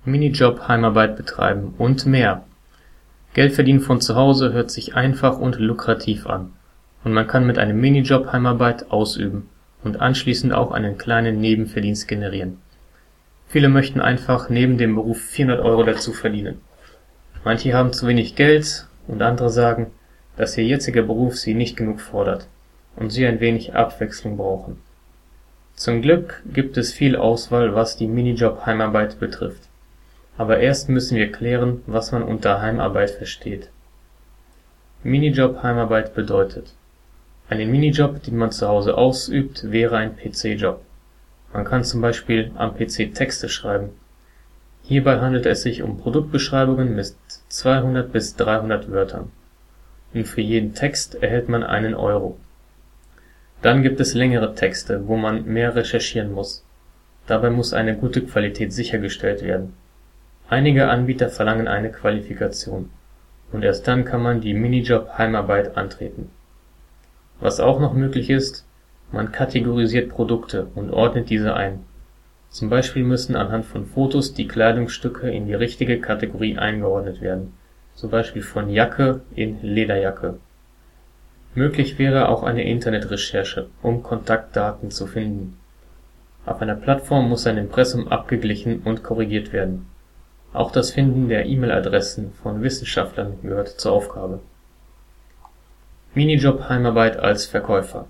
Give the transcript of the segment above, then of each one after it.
Minijob, Heimarbeit betreiben und mehr. Geld verdienen von zu Hause hört sich einfach und lukrativ an und man kann mit einem Minijob Heimarbeit ausüben und anschließend auch einen kleinen Nebenverdienst generieren. Viele möchten einfach neben dem Beruf 400 € dazu verdienen. Manche haben zu wenig Geld und andere sagen, dass ihr jetziger Beruf sie nicht genug fordert und sie ein wenig Abwechslung brauchen. Zum Glück gibt es viel Auswahl, was die Minijob Heimarbeit betrifft. Aber erst müssen wir klären, was man unter Heimarbeit versteht. Minijob Heimarbeit bedeutet: Ein Minijob, den man zu Hause ausübt, wäre ein PC-Job. Man kann zum Beispiel am PC Texte schreiben. Hierbei handelt es sich um Produktbeschreibungen mit 200 bis 300 Wörtern. Und für jeden Text erhält man einen Euro. Dann gibt es längere Texte, wo man mehr recherchieren muss. Dabei muss eine gute Qualität sichergestellt werden. Einige Anbieter verlangen eine Qualifikation. Und erst dann kann man die Minijob Heimarbeit antreten. Was auch noch möglich ist: Man kategorisiert Produkte und ordnet diese ein. Zum Beispiel müssen anhand von Fotos die Kleidungsstücke in die richtige Kategorie eingeordnet werden, zum Beispiel von Jacke in Lederjacke. Möglich wäre auch eine Internetrecherche, um Kontaktdaten zu finden. Auf einer Plattform muss ein Impressum abgeglichen und korrigiert werden. Auch das Finden der E-Mail-Adressen von Wissenschaftlern gehört zur Aufgabe. Minijob Heimarbeit als Verkäufer.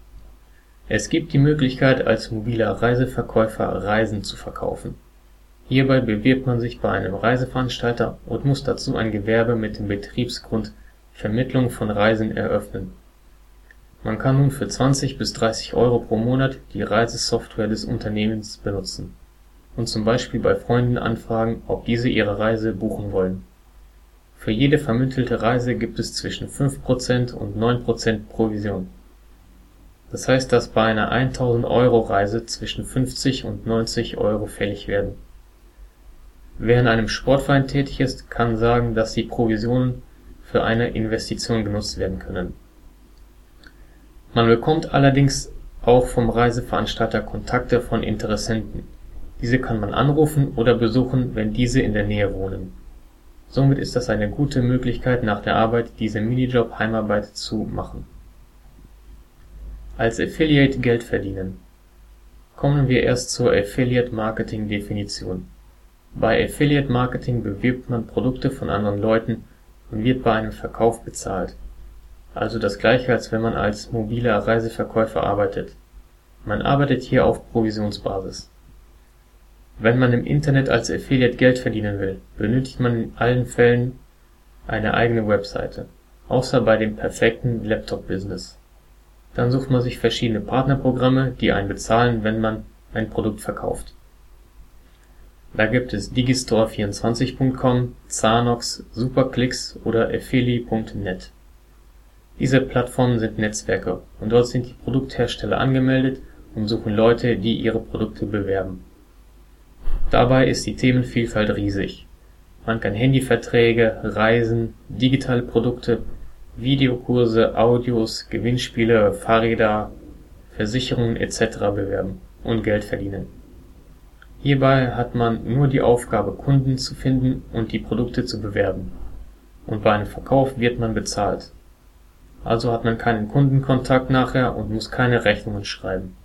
Es gibt die Möglichkeit, als mobiler Reiseverkäufer Reisen zu verkaufen. Hierbei bewirbt man sich bei einem Reiseveranstalter und muss dazu ein Gewerbe mit dem Betriebsgrund Vermittlung von Reisen eröffnen. Man kann nun für 20 bis 30 € pro Monat die Reisesoftware des Unternehmens benutzen und zum Beispiel bei Freunden anfragen, ob diese ihre Reise buchen wollen. Für jede vermittelte Reise gibt es zwischen 5% und 9% Provision. Das heißt, dass bei einer 1000 € Reise zwischen 50 und 90 € fällig werden. Wer in einem Sportverein tätig ist, kann sagen, dass die Provisionen für eine Investition genutzt werden können. Man bekommt allerdings auch vom Reiseveranstalter Kontakte von Interessenten. Diese kann man anrufen oder besuchen, wenn diese in der Nähe wohnen. Somit ist das eine gute Möglichkeit, nach der Arbeit diese Minijob Heimarbeit zu machen. Als Affiliate Geld verdienen. Kommen wir erst zur Affiliate Marketing Definition. Bei Affiliate Marketing bewirbt man Produkte von anderen Leuten und wird bei einem Verkauf bezahlt. Also das gleiche, als wenn man als mobiler Reiseverkäufer arbeitet. Man arbeitet hier auf Provisionsbasis. Wenn man im Internet als Affiliate Geld verdienen will, benötigt man in allen Fällen eine eigene Webseite, außer bei dem perfekten Laptop-Business. Dann sucht man sich verschiedene Partnerprogramme, die einen bezahlen, wenn man ein Produkt verkauft. Da gibt es Digistore24.com, Zanox, Superclicks oder Affili.net. Diese Plattformen sind Netzwerke und dort sind die Produkthersteller angemeldet und suchen Leute, die ihre Produkte bewerben. Dabei ist die Themenvielfalt riesig. Man kann Handyverträge, Reisen, digitale Produkte, Videokurse, Audios, Gewinnspiele, Fahrräder, Versicherungen etc. bewerben und Geld verdienen. Hierbei hat man nur die Aufgabe, Kunden zu finden und die Produkte zu bewerben. Und bei einem Verkauf wird man bezahlt. Also hat man keinen Kundenkontakt nachher und muss keine Rechnungen schreiben.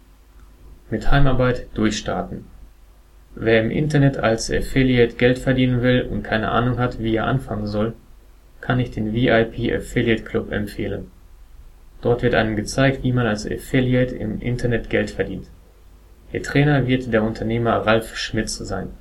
Mit Heimarbeit durchstarten. Wer im Internet als Affiliate Geld verdienen will und keine Ahnung hat, wie er anfangen soll, kann ich den VIP Affiliate Club empfehlen. Dort wird einem gezeigt, wie man als Affiliate im Internet Geld verdient. Ihr Trainer wird der Unternehmer Ralf Schmitz sein.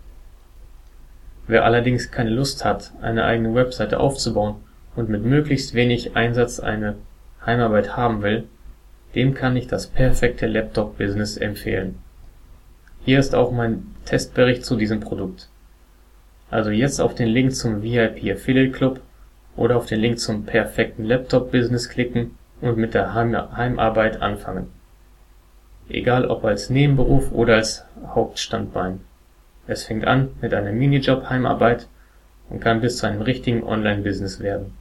Wer allerdings keine Lust hat, eine eigene Webseite aufzubauen und mit möglichst wenig Einsatz eine Heimarbeit haben will, dem kann ich das perfekte Laptop-Business empfehlen. Hier ist auch mein Testbericht zu diesem Produkt. Also jetzt auf den Link zum VIP Affiliate Club oder auf den Link zum perfekten Laptop-Business klicken und mit der Heimarbeit anfangen. Egal ob als Nebenberuf oder als Hauptstandbein. Es fängt an mit einer Minijob Heimarbeit und kann bis zu einem richtigen Online-Business werden.